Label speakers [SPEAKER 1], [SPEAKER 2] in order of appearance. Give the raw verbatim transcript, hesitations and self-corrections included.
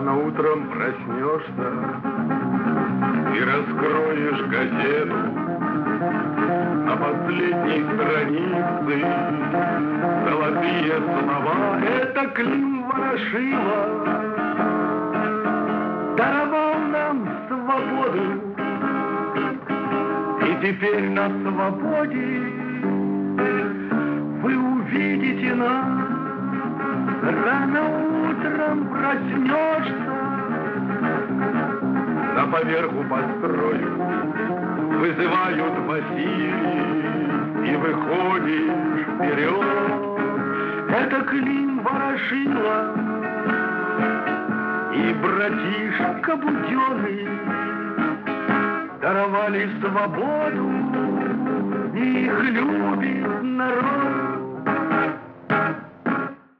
[SPEAKER 1] Рано утром проснешься и раскроешь газету. На последней странице золотые слова. Это Клим Ворошилов даровал нам свободу. И теперь на свободе вы увидите нас. Рано утром проснешься, на поверху построю вызывают Василий, и выходишь вперед. Это Клим Ворошилов и братишка Буденный даровали свободу, и их любит народ.